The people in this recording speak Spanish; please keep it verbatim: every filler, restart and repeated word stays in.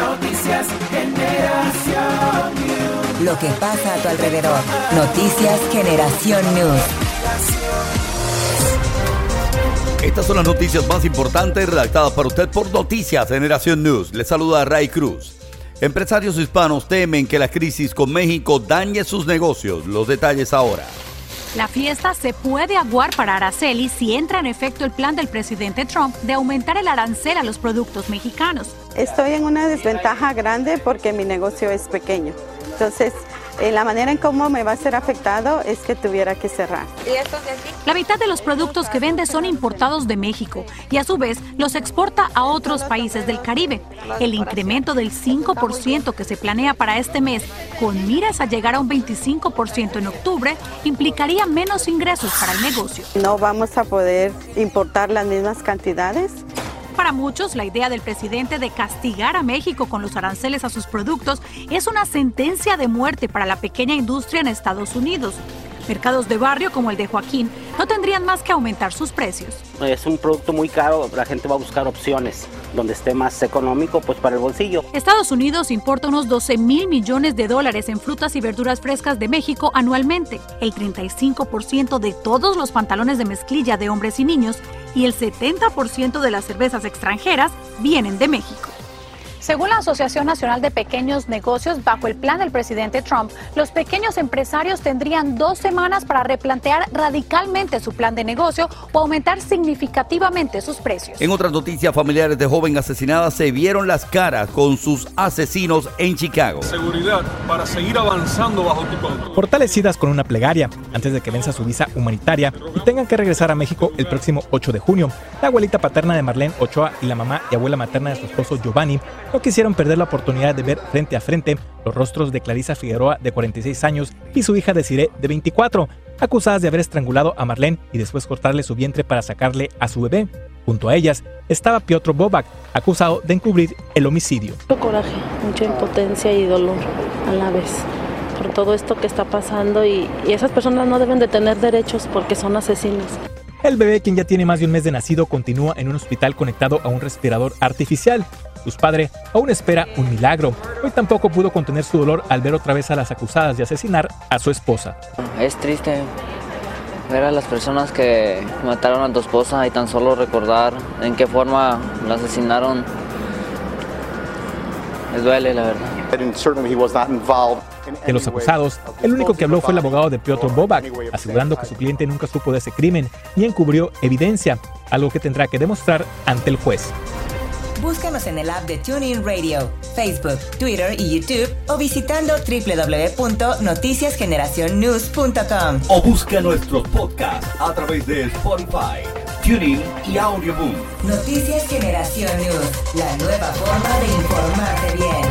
Noticias Generación News. Lo que pasa a tu alrededor. Noticias Generación News. Estas son las noticias más importantes redactadas para usted por Noticias Generación News. Les saluda Ray Cruz. Empresarios hispanos temen que la crisis con México dañe sus negocios. Los detalles ahora. La fiesta se puede aguar para Araceli si entra en efecto el plan del presidente Trump de aumentar el arancel a los productos mexicanos. Estoy en una desventaja grande porque mi negocio es pequeño. Entonces, eh, la manera en cómo me va a ser afectado es que tuviera que cerrar. La mitad de los productos que vende son importados de México y a su vez los exporta a otros países del Caribe. El incremento del cinco por ciento que se planea para este mes, con miras a llegar a un veinticinco por ciento en octubre, implicaría menos ingresos para el negocio. No vamos a poder importar las mismas cantidades. Para muchos, la idea del presidente de castigar a México con los aranceles a sus productos es una sentencia de muerte para la pequeña industria en Estados Unidos. Mercados de barrio como el de Joaquín no tendrían más que aumentar sus precios. Es un producto muy caro, la gente va a buscar opciones donde esté más económico, pues para el bolsillo. Estados Unidos importa unos doce mil millones de dólares en frutas y verduras frescas de México anualmente, el treinta y cinco por ciento de todos los pantalones de mezclilla de hombres y niños y el setenta por ciento de las cervezas extranjeras vienen de México. Según la Asociación Nacional de Pequeños Negocios, bajo el plan del presidente Trump, los pequeños empresarios tendrían dos semanas para replantear radicalmente su plan de negocio o aumentar significativamente sus precios. En otras noticias, familiares de joven asesinada se vieron las caras con sus asesinos en Chicago. Seguridad para seguir avanzando bajo tu control. Fortalecidas con una plegaria antes de que venza su visa humanitaria y tengan que regresar a México el próximo ocho de junio, la abuelita paterna de Marlene Ochoa y la mamá y abuela materna de su esposo Giovanni no quisieron perder la oportunidad de ver frente a frente los rostros de Clarisa Figueroa, de cuarenta y seis años, y su hija Desiree, de veinticuatro, acusadas de haber estrangulado a Marlene y después cortarle su vientre para sacarle a su bebé. Junto a ellas estaba Piotr Bobak, acusado de encubrir el homicidio. Mucho coraje, mucha impotencia y dolor a la vez por todo esto que está pasando y, y esas personas no deben de tener derechos porque son asesinos. El bebé, quien ya tiene más de un mes de nacido, continúa en un hospital conectado a un respirador artificial. Su padre aún espera un milagro. Hoy tampoco pudo contener su dolor al ver otra vez a las acusadas de asesinar a su esposa. Es triste ver a las personas que mataron a tu esposa y tan solo recordar en qué forma la asesinaron. Les duele, la verdad. De los acusados, el único que habló fue el abogado de Piotr Bobak, asegurando que su cliente nunca supo de ese crimen ni encubrió evidencia, algo que tendrá que demostrar ante el juez. Búscanos en el app de TuneIn Radio, Facebook, Twitter y YouTube o visitando doble u doble u doble u punto noticias generación news punto com. O busca nuestros podcasts a través de Spotify, TuneIn y Audioboom. Noticias Generación News, la nueva forma de informarte bien.